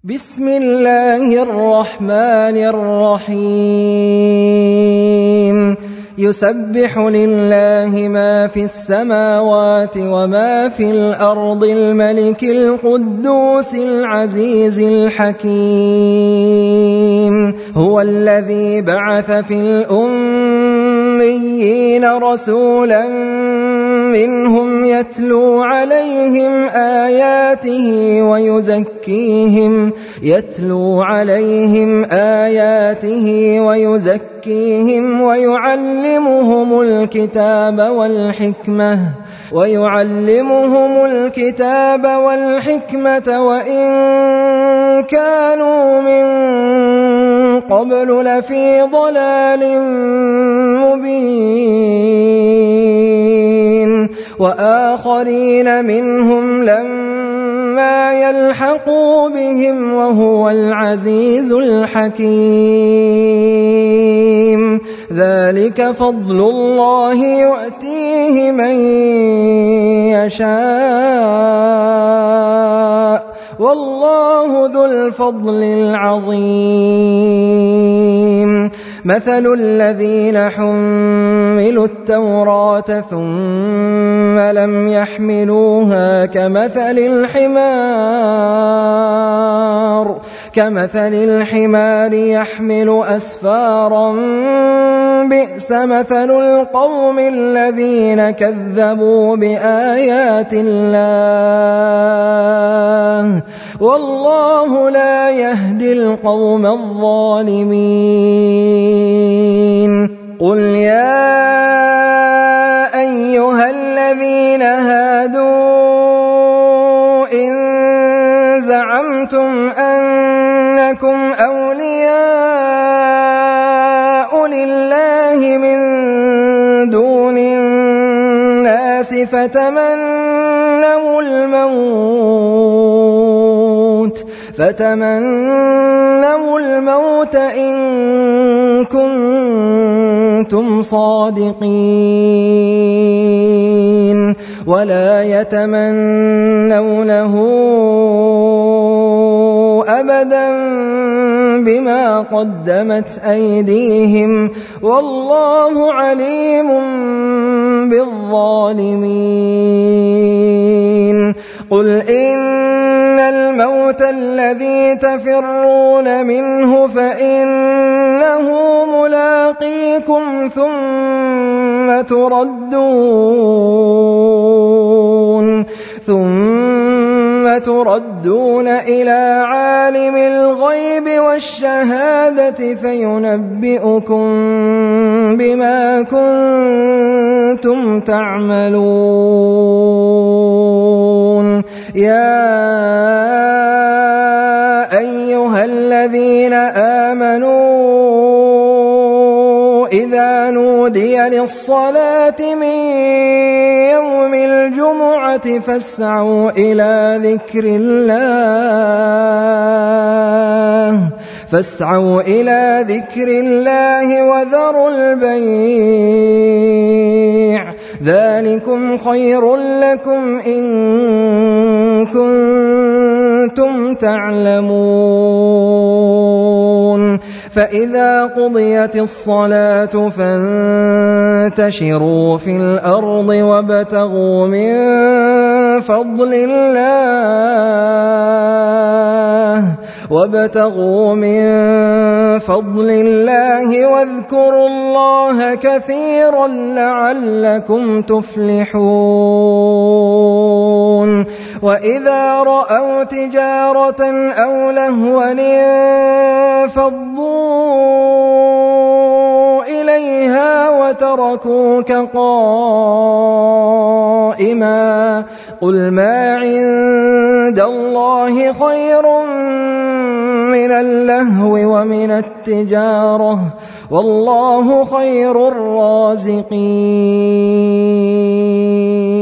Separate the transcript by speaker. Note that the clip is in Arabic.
Speaker 1: بسم الله الرحمن الرحيم يسبح لله ما في السماوات وما في الأرض الملك القدوس العزيز الحكيم هو الذي بعث في الأميين رسولا منهم يتلو عليهم آياته ويزكيهم ويعلمهم الكتاب والحكمة وإن كانوا من قبل لفي ضلال مبين وآخرين منهم لما يلحقوا بهم وهو العزيز الحكيم ذلك فضل الله يؤتيه من يشاء والله ذو الفضل العظيم مثل الذين حملوا التوراة ثم لم يحملوها كمثل الحمار يحمل أسفارا بئس مثل القوم الذين كذبوا بآيات الله والله لا يهدي القوم الظالمين قل يا أيها الذين هادوا إن زعمتم أنكم أولياء لله من دون الناس فتمنوا الموت إن كنتم صادقين ولا يتمنونه أبدا بما قدمت أيديهم والله عليم بالظالمين قل إن الموت الذي تفرون منه فإنه ملاقيكم ثم تردون إلى عالم الغيب والشهادة فينبئكم بما كنتم تعملون يا أيها الذين آمنوا إذا نودي للصلاة من يوم الجمعة فاسعوا إلى ذكر الله وذروا البيع ذلكم خير لكم إن كنتم تعلمون فإذا قضيت الصلاة فانتشروا في الأرض وابتغوا من فضل الله واذكروا الله كثيرا لعلكم تفلحون وإذا رأوا تجارة أو لهوا انفضوا إليها وتركوك قائما قل ما عند الله خير من اللهو ومن التجارة والله خير الرازقين